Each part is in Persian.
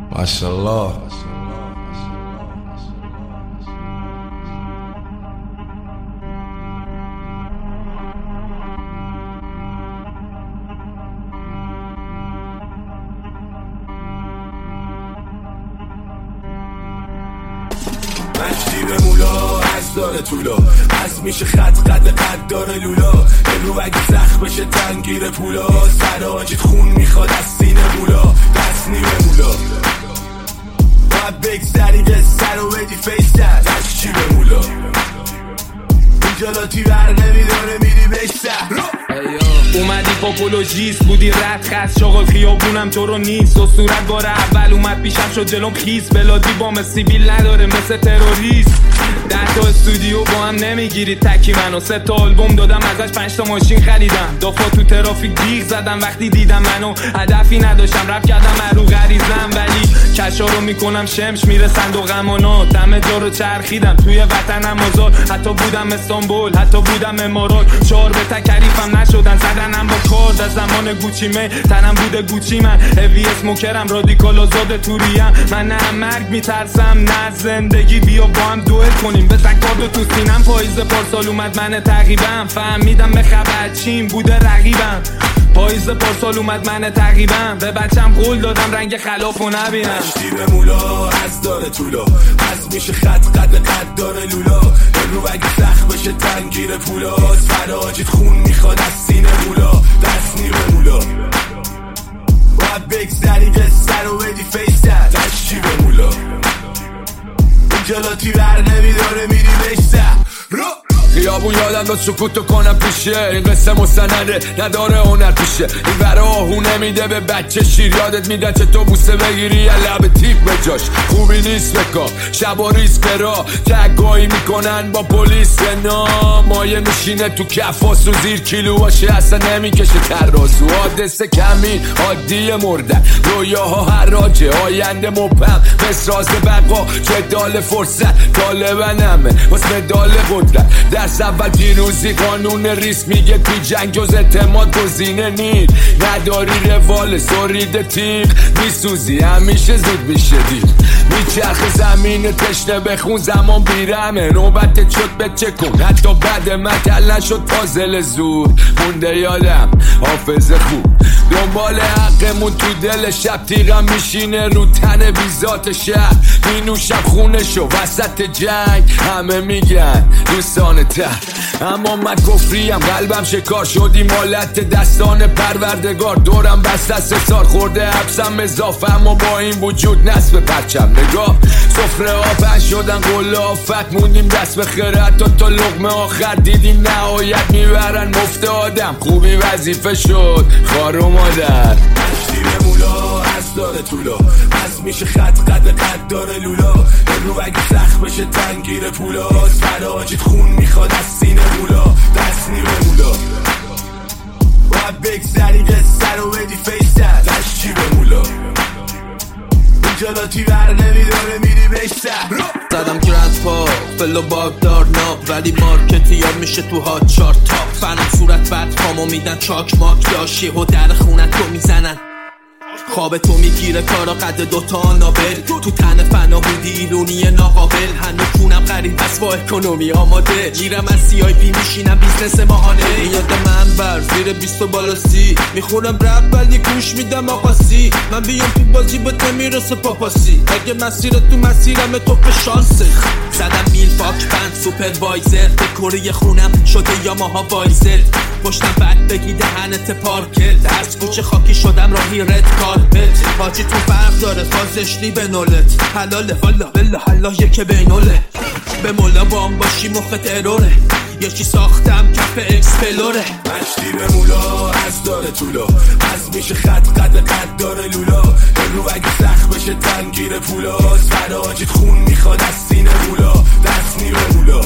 ماشاءالله. مشتی به مولا از داره طولا، از میشه خط قد داره لولا، رو اگه سخت بشه تنگیر پولا، سراجت خون میخواد از سینه مولا، دست نیمه مولا باید بگذری قصه رو بدی فیستر، مشتی به مولا جلاتی بر نمیداره میری بشتر. اومدی پاپولوژیست بودی رد خست شغل خیابونم تو رو نیست، و صورت بار اول اومد پیشم شد جلوم خیس، بلادی بام سیبیل نداره مثل تروریست. 10 تا استودیو با هم نمیگیری تکی منو، 3 تا آلبوم دادم ازش 5 تا ماشین خریدم، دافا تو ترافیک دیغ زدم وقتی دیدم منو، هدفی نداشتم رپ کردم رو غریزم، ولی کشا رو میکنم شمش میره صندوق امانات، همه جا رو چرخیدم توی وطنم آزاد، حتی بودم استانبول حتی بودم امارات، 4 به تکلیفم نشدن زدنم با کارد، از زمان گوچی می تنم بوده گوچی من، هوی اسموکرم رادیکال آزاد توریم، من نه مرگ میترسم نه زندگی، بیا با هم دوئل کنیم بزن کاردو تو سینم، پاییز پارسال اومد من تقریبم، فهمیدم به خبر چین بوده رقیبم، پاییز پارسال اومد من تقریبم، به بچم قول دادم رنگ خلافو نبینم. مشتی به مولا از داره طولا، از میشه خط قد داره لولا، رو اگه سخت بشه تنگیر پولا، فراجت خون میخواد از سینه مولا، دست نیمه مولا باید بگذری قصه رو بدی فیستر، مشتی به مولا جلاتی بر نمیداره میری بشتر. خیابون یادم داد سکوتو کنم پیشه، این قصه مستنده نداره هنر پیشه، این ور آهونه میده به بچه شیر، یادت میدن چه تو بوسه بگیری یا لب تیپ به جاش، خوبی نیست بکا شب و ریز کرا، تگایی میکنن با پلیس نام، مایه میشینه تو کفاس و زیر کیلو باشه اصلا نمیکشه تراسو، حادثه کمی عادی مردن، رویاها حراجه آینده مبهم، بسراز بقا جدال فرصت، طالبنمه واسه مدال قدرت، درس اول پیروزی قانون ریس میگه توی جنگ جز اعتماد گزینه نید، نداری روال سرید تیغ، میسوزی همیشه زود میشه دیر، میچرخ زمین تشنه بخون زمان بیرمه، نوبت شد به چه کن حتی بعد مطل نشد پازل زور، مونده یادم حافظه خوب، دنبال حقمون تو دل شب، تیغم میشینه رو تن بیزات شهر، مینوشم خونه شو وسط جنگ، همه میگن دوستان تر، اما من کفریم قلبم شکار شدی مالت دستان پروردگار، دورم بسته سسار خورده حبسم اضافه، اما با این وجود نصب پرچم نگاه، سفره ها پنج شدن قله آفت، موندیم دست به خیرت تا لقمه آخر، دیدیم نهایت میبرن مفت آدم، خوبی وظیفه شد خار و مادر. مشتی به مولا از داره طولا، از میشه خط قد داره لولا، رو اگه سخت بشه تنگیر پولا، فراجت خون میخواد از سینه مولا، دست نیمه مولا باید بگذری قصه رو بدی فیستر، مشتی به مولا جلاتی بر نمیداره میری بشتر. زدم گرند پاک فلو باگدار ناب، ولی مارکتی یا میشه تو هات چارت تاپ، فنم صورت بد پامو میدن چاک ماک، داشی و در خونت رو میزنن، خواب تو میگیره کارا قد دوتا آنابل، تو تن فنا بودی ایرونی ناقابل، هنو کونم قریب بس با اکونومی آماده، گیرم از سی آی پی میشینم بیزنس ماهانه، یاد من بر زیر 20 بالا 30 میخونم رپ ولی گوش میدم آقاسی، من بیام تو بازی بهت نمیرسه پاپاسی، اگه مسیر تو مسیرم تو به شانسه، زدم میل پاک بند سوپروایزر، دکوری خونم شده یا ماها وایزر، پشتم بد بگی دهنت پارکت، درس کوچه خاکی شدم راهی رد کارپت، حاجی تو فرق داره فازشلی به نولت، حلاله والا بلا حلا یکه بینوله، به مولا بام باشی مخت اروره، یکی ساختم کف اکسپلوره. مشتی به مولا از داره طولا، از میشه خط قد داره لولا، رو اگه سخت بشه تنگیر پولا، فراجت خون میخواد از سینه مولا، دست نیمه مولا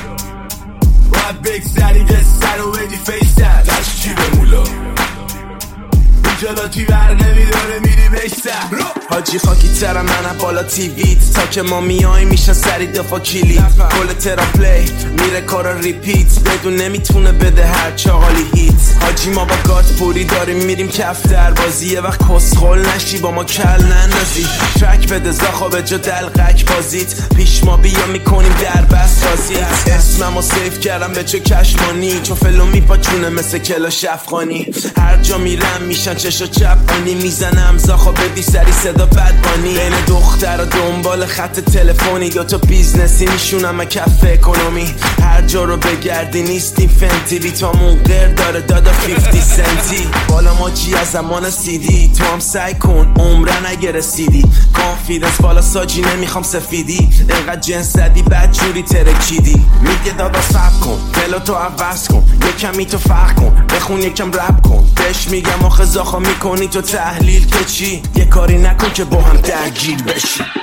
باید بگذری قصه رو بدی فیستر، مشتی به مولا جلاتی بر نمیداره میری بشتر. حاجی خاکی ترم منم بالا تیویت تا که ما میای میشن سری دفاع کلیت کل ترا پلی میره کارا ریپیت بدون نمیتونه بده هر چاقالی هیت حاجی ما با گات پوری داریم میریم کف در بازی یه وقت کسخل نشی با ما کل نندازی ترک بده زاخا به جا دلقک بازیت پیش ما بیا میکنیم در بست بازیت اسممو سیف کردم به چه کشمانی چون فلو میپاچونه مثل کلاش افغانی هر جا میرم میشن چشا چپانی میزنم زاخا بدی سری صدا بدبانی بین دختر و دنبال خط تلفنی دوتا بیزنسی میشونم کف اکونومی هر جا رو بگردی نیستیم فنتی بیتامون غیر داره دادا 50 سنتی بالا ما جی از زمان سیدی تو هم سعی کن عمره نگه رسیدی کانفیدنس بالا ساجی نمیخوام سفیدی اینقدر جنس زدی بد جوری ترکیدی میگه دادا صبر کن دلو تو عوض کن یکمی تو فرق کن بخون یکم رپ کن بهش میگم آخه زاخا میکنی تو تحلیل که چی یه کاری نکن که با هم درگیر بشی